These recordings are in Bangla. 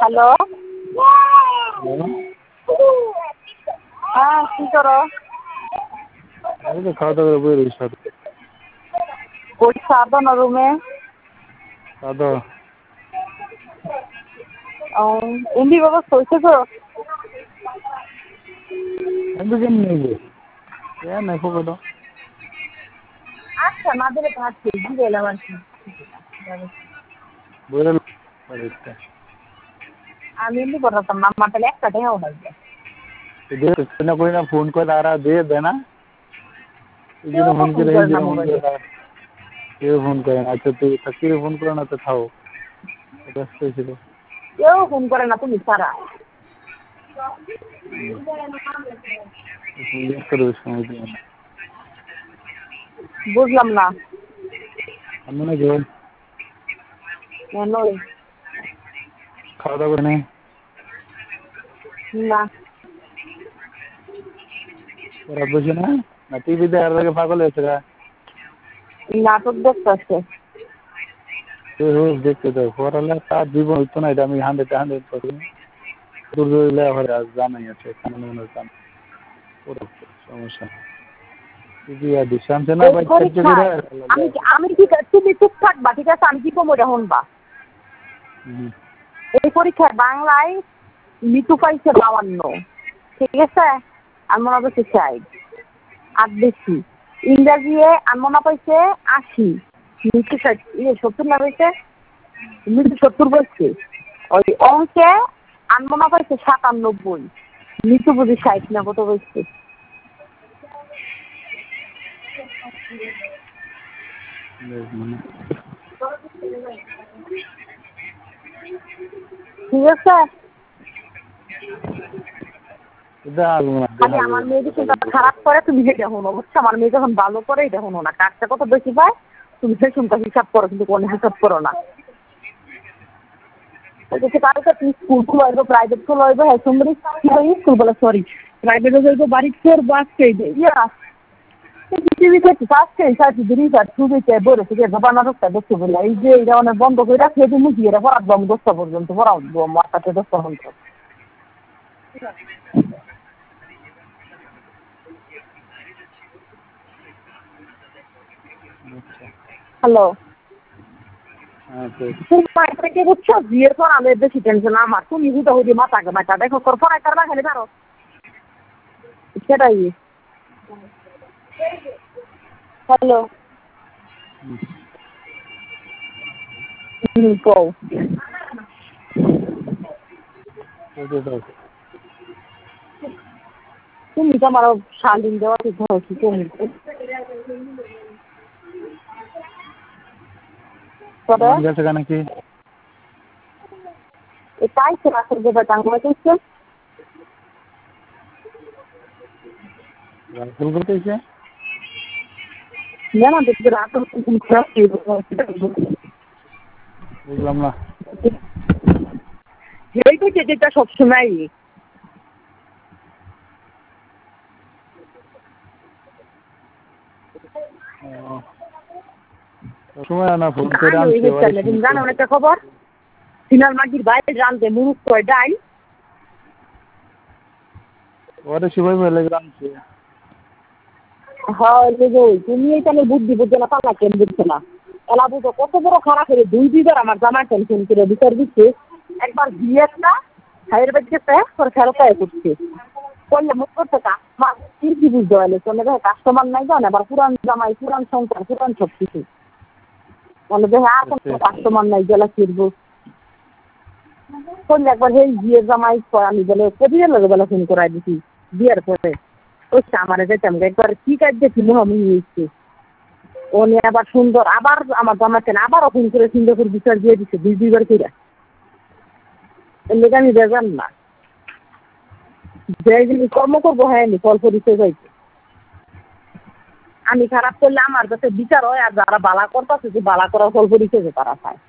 হ্যালো। হ্যাঁ, কি করো? আমি তো খাওয়া দাওয়া করে বই রয়েছি সাথে। ওই সাধনা রুমে। সাদা এমনি ব্যবস্থা হয়েছে তো? আমি তো কেমন নেবো নাই ফোকটো আচ্ছা, না দিলে তো আজকে দিয়ে এলাম আর কি। বইয়ের আমি এমনি করতাম না, আমার তাহলে একটা টাকাও লাগবে। না করি না ফোন করে তারা দিয়ে দেয় না এই কেউ জন্য তো ফোন ফোন করে এই করে না জন্য ফোন মোবাইলে। করে কেউ ফোন করে না। আচ্ছা তুই কেউ ফোন করে না তো থাও ব্যস্ত ছিল। কেউ ফোন করে না, তুমি ছাড়া। সময় দিয়ে না বুঝলাম না। আমি না কেউ নই। খাওয়া দাওয়া করে নেই। না। ওরা বুঝে না না টিভিতে আর আগে পাগল হয়েছে গা নাটক দেখতে আসছে। দেখতে তো পড়ালে তার জীবন হইতো না। এটা আমি 100 করি জানাই আছে সমস্যা দিশামছে না এই ভাই পরীক্ষায় আমি ঠিক আছে, তুমি চুপ থাকবা, ঠিক আছে? আমি কি কমো এটা শুনবা। এই পরীক্ষায় বাংলায় মিতু পাইছে 52, ঠিক আছে? আর মনে পাইছে 60, আর বেশি। ইংরাজিতে আনমনা পাইছে 80, মিতু 70 না পাইছে, মিতু 70 পাইছে। ওই অঙ্কে আনমনা পাইছে 97, মিতু বুঝি 60 না কত পাইছে। ঠিক আছে? খালি আমার মেয়ে যখন খারাপ করে তুমি সেটা শোনো, বুঝছো? আমার মেয়ে যখন ভালো করে এটা শোনো না। কাজটা কত বেশি পায় তুমি সে শুনতে হিসাব করো, কিন্তু কোনো হিসাব করো না। কালকে তুমি স্কুল খুলবো, প্রাইভেট খুলবো, হ্যাঁ সুন্দরী স্কুল বলে, সরি প্রাইভেটে যাইবো, বাড়ি করবো আজকেই পৃথিবী থেকে আজকে ছবিতে বলে থেকে বানারসটা দেখতে বলে এই যে এটা অনেক বন্ধ করে রাখলে তুমি দিয়ে পড়াবো আমি 10টা পর্যন্ত পড়াবো মাথাতে 10টা পর্যন্ত। হ্যালো। তোমার থেকে বুঝছো বিয়ের পর আমি বেশি টেনশন আমার, তুমি বুঝতে হইলে মাথা মাথা দেখো তোর পড়াই করবা খালি পারো সেটাই। হ্যালো। কও। তুমি তো আমার শান্তি দেওয়া ঠিক ধরো কি কমি নাকি পাইছে রাতের যে টাঙ্গ পাইছে রাসেল করতেছে জানা দেখবে রাত বুঝলাম না। এই তো যেটা সবসময় সময় না ফোন করে আনছে তুমি জানো একটা খবর, সিনার মাগির বাইরে জানতে মুরুখ কয় ডাই ওরে শিবাই মেলে আনছে। হ্যাঁ তুমি এইখানে বুদ্ধি বুঝছে না, পাল্লা কেন বুঝছে না। এলা বুঝো কত বড় খারাপ হয়ে 2-2বার আমার জামাই টেনশন করে বিচার দিচ্ছে। একবার বিয়ে একটা ভাইয়ের বাড়ি গেছে তোর ফেরত করছে করলে মুখ করতে কি বুঝতে পারলে চলে দেখে কাস্টমার নাই জান, আবার পুরান জামাই পুরান সংসার পুরান সব কিছু বলে দেখে আর কোনো কাস্টমার নাই গেলা ফিরবো করলে একবার সেই বিয়ের জামাই আমি বলে কবিরের লোক বেলা ফোন করাই দিছি বিয়ের পরে আমার যেতাম একবার কি কাজ দেখছিল আমি হয়েছে ও নিয়ে আবার সুন্দর আবার আমার জামাইছেন আবারও ফোন করে সুন্দর করে বিচার দিয়ে দিচ্ছে 2-2বার করে। এর লেগে আমি বেজান না যে জিনিস কর্ম করবো হ্যাঁ ফল পরিচয় যাইছে। আমি খারাপ করলে আমার কাছে বিচার হয়, আর যারা বালা করতেছে যে বালা করার ফল পরিচয় তারা পায়।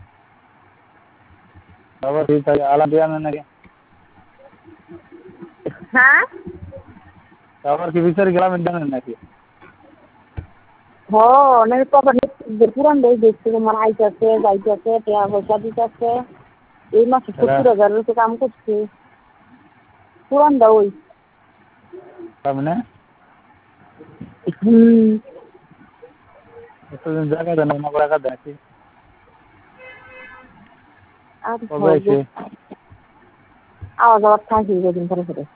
হ্যাঁ আবার কি বিচার গেলাম জানেন নাকি? অনেক পুরান দেখছে তোমার আইতেছে যাইতেছে টাকা পয়সা দিতেছে এই মাসে 70,000 কাম করছে। পুরানটা ওই। সামনে এতদিন জায়গা দেন না টাকা দেখি আর কবে আছে আওয়াজ আবার থাকি কদিন পরে পরে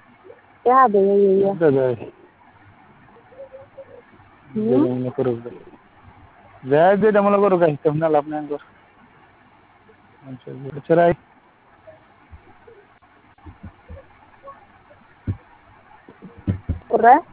মনে করুক যাই যেটা মনে করুক হিসাব না লাভ নাই চড়াই ওরা